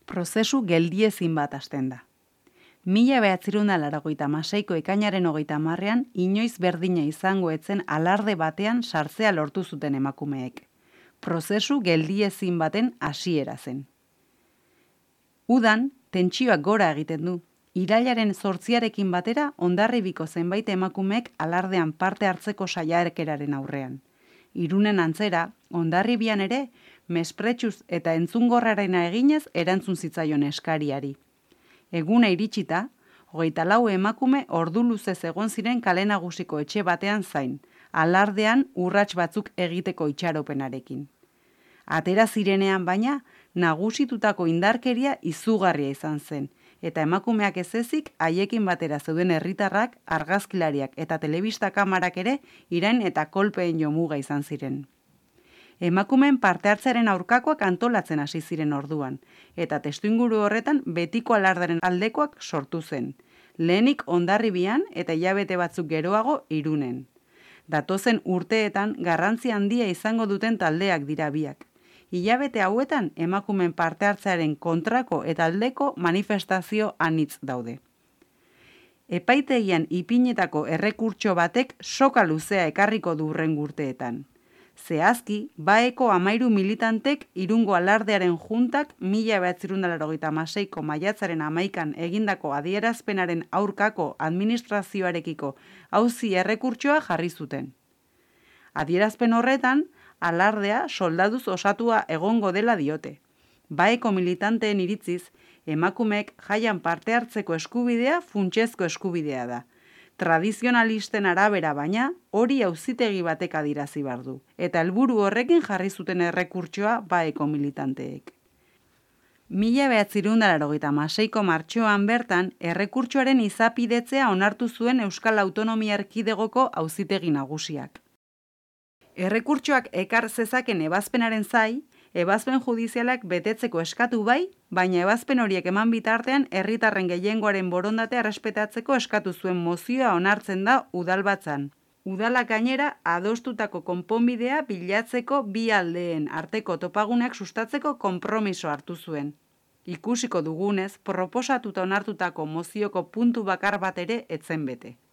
Prozesu geldiezin bat hasten da. 1986ko ekainaren 30ean inoiz berdina izango etzen alarde batean sartzea lortu zuten emakumeek. Prozesu geldiezin baten hasiera zen. Udan, tentsioak gora egiten du. Irailaren 8arekin batera Hondarribiko zenbait emakumeek alardean parte hartzeko saiakeraren aurrean. Irunen antzera, Hondarribian ere, mespretsuz eta entzungorrarena eginez erantzun zitzaion eskariari. Eguna iritsita, 24 emakume ordu luzez egon ziren kale nagusiko etxe batean zain, alardean urrats batzuk egiteko itxaropenarekin. Atera zirenean baina, nagusitutako indarkeria izugarria izan zen, eta emakumeak ez ezik haiekin batera zeuden herritarrak, argazkilariak eta telebista kamarak ere irain eta kolpeen jomuga izan ziren. Emakumeen parte hartzearen aurkakoak antolatzen hasi ziren orduan, eta testuinguru horretan betiko alardaren aldekoak sortu zen. Lehenik Hondarribian eta hilabete batzuk geroago Irunen. Datozen urteetan garrantzi handia izango duten taldeak dira biak. Hilabete hauetan emakumeen parte hartzearen kontrako eta aldeko manifestazio anitz daude. Epaitegian ipinetako errekurtso batek soka luzea ekarriko du hurrengo urteetan. Zehazki, Baeko 13 militantek Irungo alardearen juntak 1986ko maiatzaren 11an egindako adierazpenaren aurkako administrazioarekiko auzi errekurtsoa jarri zuten. Adierazpen horretan, alardea soldaduz osatua egongo dela diote. Baeko militanteen iritziz, emakumeek jaian parte hartzeko eskubidea funtsezko eskubidea da. Tradizionalisten arabera baina, hori auzitegi batek adierazi behar du, eta helburu horrekin jarri zuten errekurtsoa Baeko militanteek. 1986ko martxoan bertan, errekurtsoaren izapidetzea onartu zuen Euskal Autonomia Erkidegoko auzitegi nagusiak. Errekurtsoak ekar zezaken ebazpenaren zai, ebazpen judizialak betetzeko eskatu bai, baina ebazpen horiek eman bitartean herritarren gehiengoaren borondatea errespetatzeko eskatu zuen mozioa onartzen da udalbatzan. Udalak gainera adostutako konponbidea bilatzeko bi aldeen arteko topaguneak sustatzeko konpromiso hartu zuen. Ikusiko dugunez, proposatuta onartutako mozioko puntu bakar bat ere etzen bete.